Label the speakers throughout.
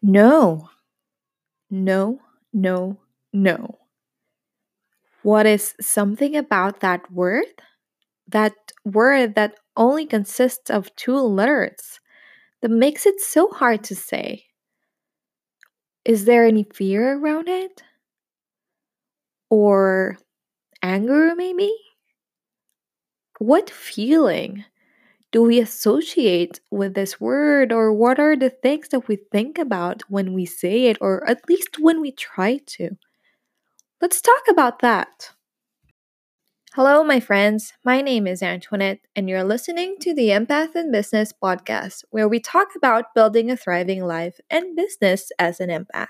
Speaker 1: No, no, no, no. What is something about that word? That word that only consists of two letters that makes it so hard to say. Is there any fear around it? Or anger, maybe? What feeling do we associate with this word, or what are the things that we think about when we say it, or at least when we try to? Let's talk about that. Hello, my friends. My name is Antoinette, and you're listening to the Empath in Business podcast, where we talk about building a thriving life and business as an empath.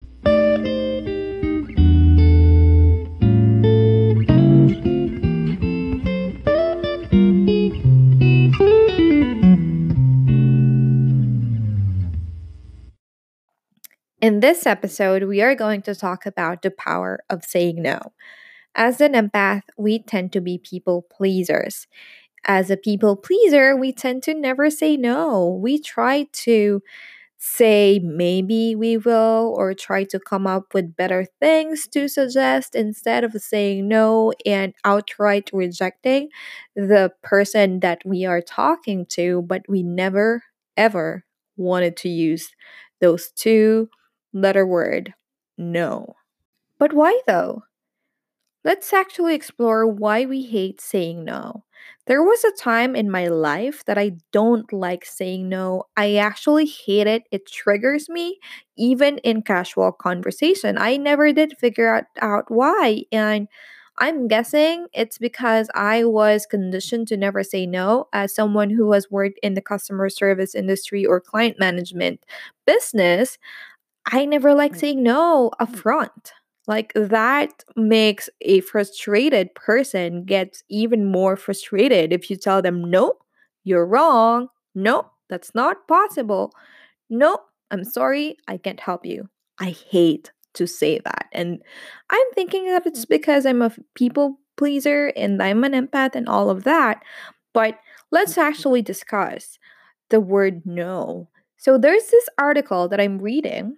Speaker 1: In this episode, we are going to talk about the power of saying no. As an empath, we tend to be people pleasers. As a people pleaser, we tend to never say no. We try to say maybe we will, or try to come up with better things to suggest instead of saying no and outright rejecting the person that we are talking to, but we never ever wanted to use those two letter word no. But why though? Let's actually explore why we hate saying no. There was a time in my life that I don't like saying no. I actually hate it. It triggers me, even in casual conversation. I never did figure out why. And I'm guessing it's because I was conditioned to never say no as someone who has worked in the customer service industry or client management business. I never like saying no upfront. Like that makes a frustrated person get even more frustrated if you tell them, no, you're wrong. No, that's not possible. No, I'm sorry, I can't help you. I hate to say that. And I'm thinking that it's because I'm a people pleaser and I'm an empath and all of that. But let's actually discuss the word no. So there's this article that I'm reading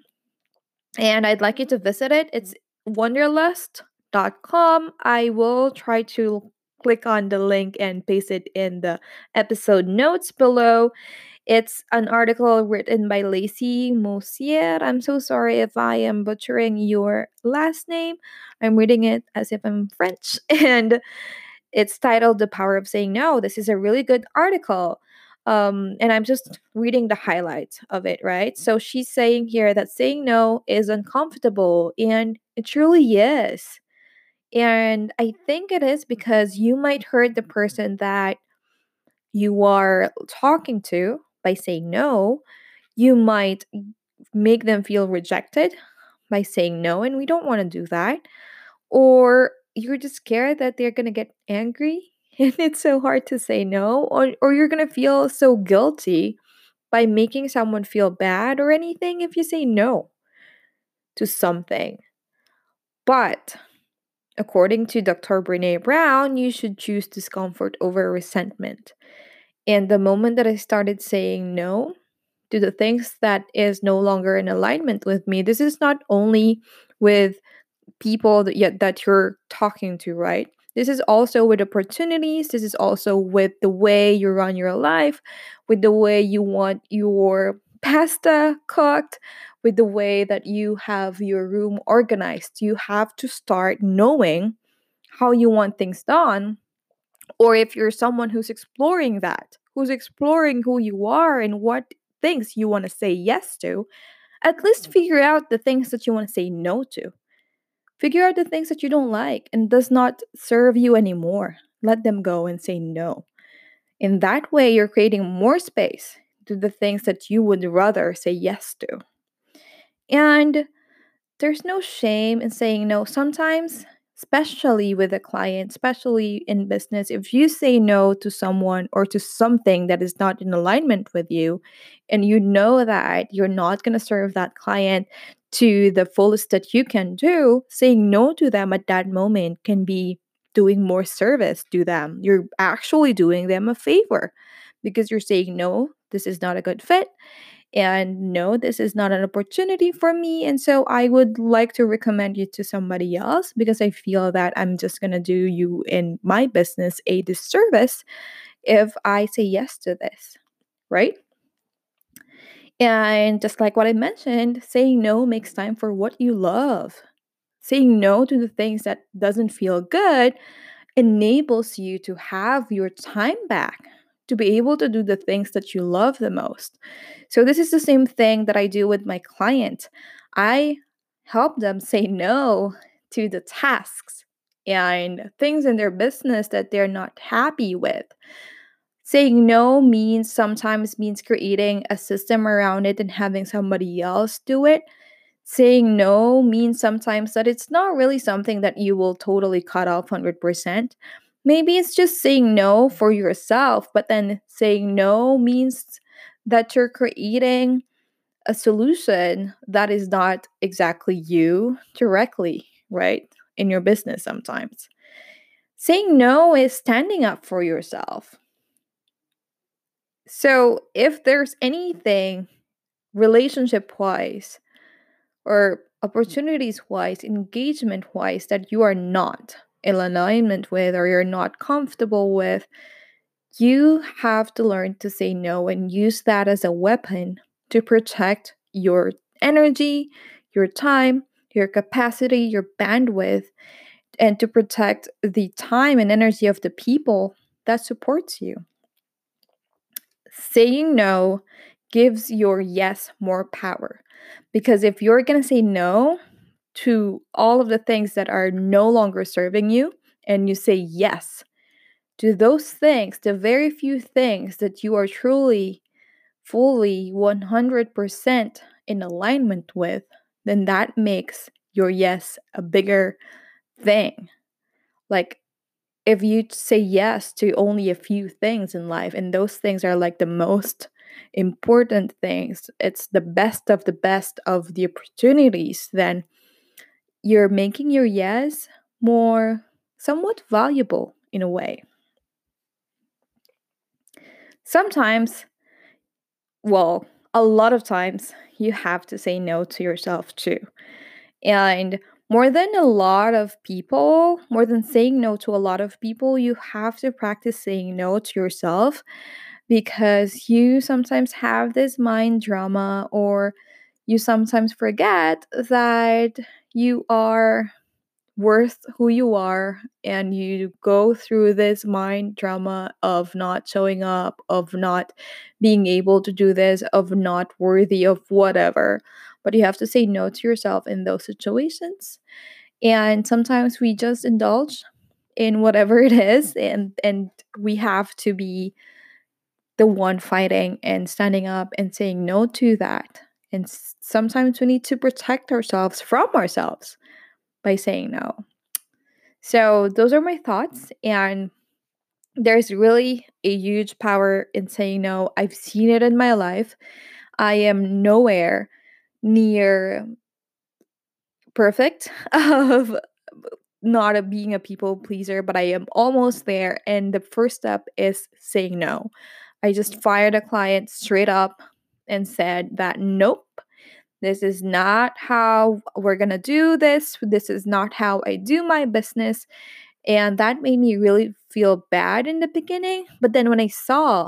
Speaker 1: and I'd like you to visit it. It's wonderlust.com. I will try to click on the link and paste it in the episode notes below. It's an article written by Lacey Mosier. I'm so sorry if I am butchering your last name. I'm reading it as if I'm French. And it's titled The Power of Saying No. This is a really good article. And I'm just reading the highlights of it, right? So she's saying here that saying no is uncomfortable, and it truly is. And I think it is because you might hurt the person that you are talking to by saying no. You might make them feel rejected by saying no, and we don't want to do that. Or you're just scared that they're going to get angry and it's so hard to say no, or you're going to feel so guilty by making someone feel bad or anything if you say no to something. But according to Dr. Brene Brown, you should choose discomfort over resentment. And the moment that I started saying no to the things that is no longer in alignment with me, this is not only with people that you're talking to, right? This is also with opportunities. This is also with the way you run your life, with the way you want your pasta cooked, with the way that you have your room organized. You have to start knowing how you want things done. Or if you're someone who's exploring that, who's exploring who you are and what things you want to say yes to, at least figure out the things that you want to say no to. Figure out the things that you don't like and does not serve you anymore. Let them go and say no. In that way, you're creating more space to the things that you would rather say yes to. And there's no shame in saying no. Sometimes, especially with a client, especially in business, if you say no to someone or to something that is not in alignment with you, and you know that you're not going to serve that client to the fullest that you can do, saying no to them at that moment can be doing more service to them. You're actually doing them a favor because you're saying, no, this is not a good fit. and no, this is not an opportunity for me. And so I would like to recommend you to somebody else because I feel that I'm just going to do you in my business a disservice if I say yes to this, right? And just like what I mentioned, saying no makes time for what you love. Saying no to the things that doesn't feel good enables you to have your time back, to be able to do the things that you love the most. So this is the same thing that I do with my client. I help them say no to the tasks and things in their business that they're not happy with. Saying no means sometimes means creating a system around it and having somebody else do it. Saying no means sometimes that it's not really something that you will totally cut off 100%. Maybe it's just saying no for yourself, but then saying no means that you're creating a solution that is not exactly you directly, right? In your business sometimes. Saying no is standing up for yourself. So if there's anything relationship wise or opportunities wise, engagement wise that you are not in alignment with or you're not comfortable with, you have to learn to say no and use that as a weapon to protect your energy, your time, your capacity, your bandwidth, and to protect the time and energy of the people that supports you. Saying no gives your yes more power. Because if you're going to say no to all of the things that are no longer serving you, and you say yes to those things, the very few things that you are truly, fully, 100% in alignment with, then that makes your yes a bigger thing. Like, if you say yes to only a few things in life, and those things are like the most important things, it's the best of the opportunities, then you're making your yes more somewhat valuable in a way. Sometimes, well, a lot of times, you have to say no to yourself too. And more than a lot of people, more than saying no to a lot of people, you have to practice saying no to yourself because you sometimes have this mind drama or you sometimes forget that you are worth who you are and you go through this mind drama of not showing up, of not being able to do this, of not worthy of whatever. But you have to say no to yourself in those situations. And sometimes we just indulge in whatever it is, and we have to be the one fighting and standing up and saying no to that. And sometimes we need to protect ourselves from ourselves by saying no. So, those are my thoughts. And there's really a huge power in saying no. I've seen it in my life. I am nowhere near perfect of not being a people pleaser, but I am almost there. And the first step is saying no. I just fired a client straight up and said that nope, this is not how we're going to do this. This is not how I do my business. And that made me really feel bad in the beginning. But then when I saw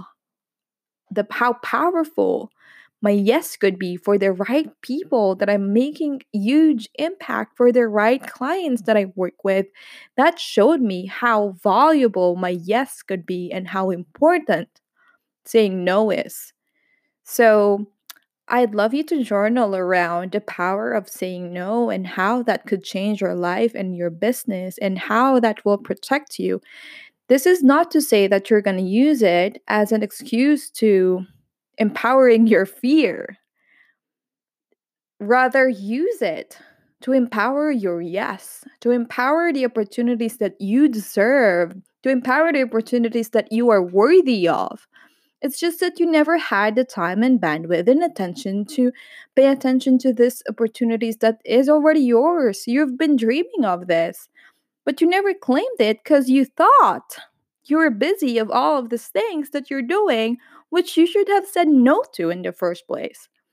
Speaker 1: how powerful my yes could be for the right people, that I'm making huge impact for the right clients that I work with, that showed me how valuable my yes could be and how important saying no is. So I'd love you to journal around the power of saying no and how that could change your life and your business and how that will protect you. This is not to say that you're going to use it as an excuse to empowering your fear. Rather, use it to empower your yes, to empower the opportunities that you deserve, to empower the opportunities that you are worthy of. It's just that you never had the time and bandwidth and attention to pay attention to these opportunities that is already yours. You've been dreaming of this, but you never claimed it because you thought you were busy of all of these things that you're doing, which you should have said no to in the first place.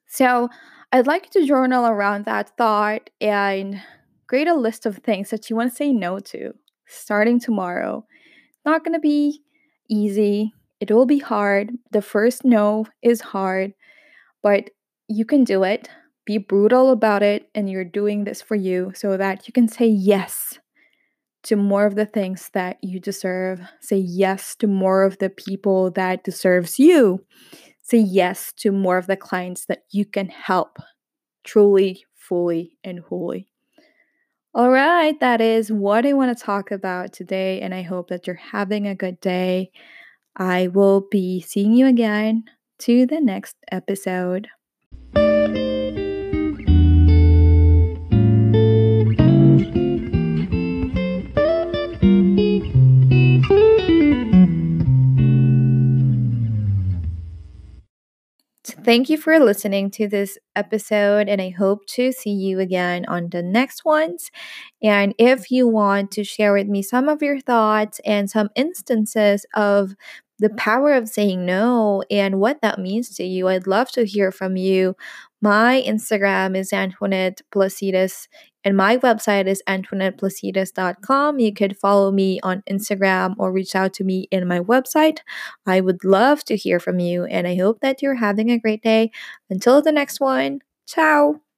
Speaker 1: So I'd like you to journal around that thought and create a list of things that you want to say no to starting tomorrow. Not going to be easy. It will be hard. The first no is hard, but you can do it. Be brutal about it, and you're doing this for you so that you can say yes to more of the things that you deserve. Say yes to more of the people that deserves you. Say yes to more of the clients that you can help truly, fully, and wholly. All right, that is what I want to talk about today, and I hope that you're having a good day. I will be seeing you again to the next episode. Thank you for listening to this episode, and I hope to see you again on the next ones. And if you want to share with me some of your thoughts and some instances of the power of saying no and what that means to you, I'd love to hear from you. My Instagram is Antoinette Placidas, and my website is AntoinettePlacidas.com. You could follow me on Instagram or reach out to me in my website. I would love to hear from you, and I hope that you're having a great day. Until the next one, ciao.